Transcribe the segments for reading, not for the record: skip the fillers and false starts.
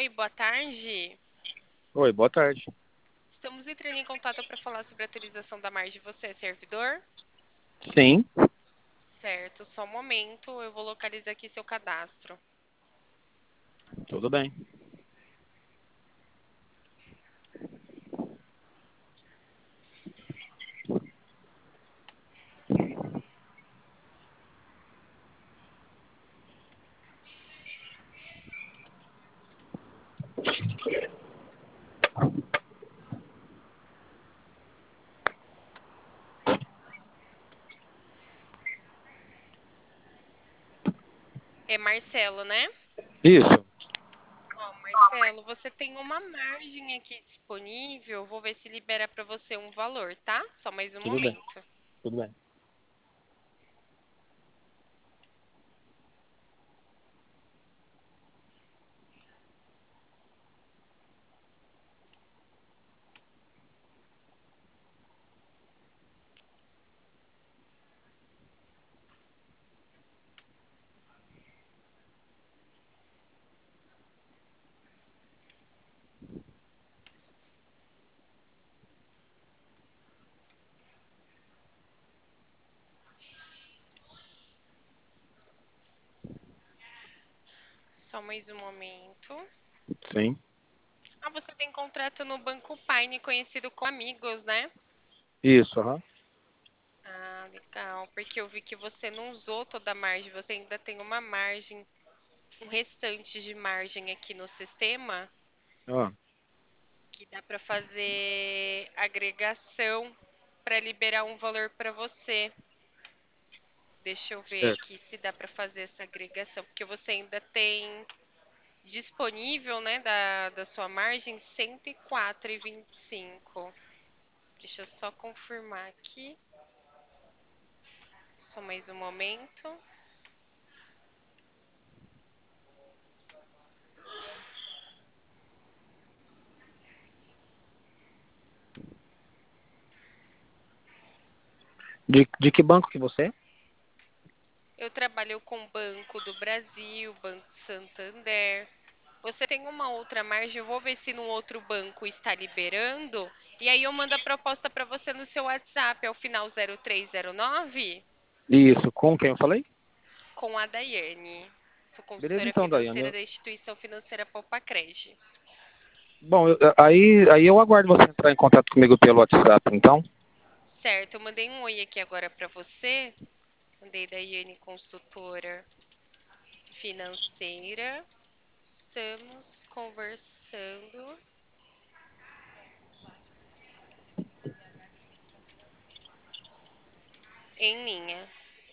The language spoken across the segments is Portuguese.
Oi, boa tarde. Oi, boa tarde. Estamos entrando em contato para falar sobre a atualização da margem de você, servidor? Sim, Certo, só um momento, eu vou localizar aqui seu cadastro. tudo bem. É Marcelo, né? Isso, Ó, Marcelo, você tem uma margem aqui disponível. Vou ver se libera para você um valor, tá? Só mais um tudo bem, momento. tudo bem. Só mais um momento. Sim, Ah, você tem contrato no Banco Paine, conhecido como Amigos, né? isso, aham. Ah, legal, porque eu vi que você não usou toda a margem, você ainda tem uma margem, um restante de margem aqui no sistema, Ah, que dá para fazer agregação para liberar um valor para você. Deixa eu ver certo. aqui se dá para fazer essa agregação, porque você ainda tem disponível, né, da sua margem 104,25. Deixa eu só confirmar aqui. Só mais um momento. De que banco que você é? Eu trabalho com Banco do Brasil, Banco Santander. Você tem uma outra margem? Eu vou ver se no outro banco está liberando. E aí eu mando a proposta para você no seu WhatsApp, ao final 0309, Isso, com quem eu falei? com a Daiane. Sou Beleza consultora então, Daiane. financeira da instituição financeira Popacred. Bom, aí eu aguardo você entrar em contato comigo pelo WhatsApp, então. Certo, eu mandei um oi aqui agora para você. Mandei Daiane, consultora financeira. Estamos conversando em linha.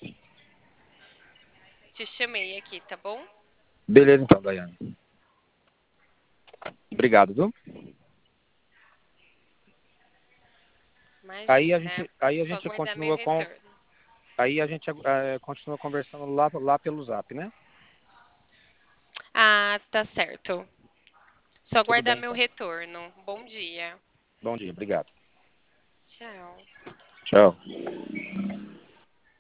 Te chamei aqui, tá bom? Beleza então, Daiane. Obrigado, viu? Imagina. Aí a Só gente aguardar meu continua com, retorno. aí a gente continua conversando lá pelo Zap, né? Ah, tá certo. Só Tudo aguardar bem meu então. retorno. Bom dia. Bom dia, obrigado. Tchau. Tchau.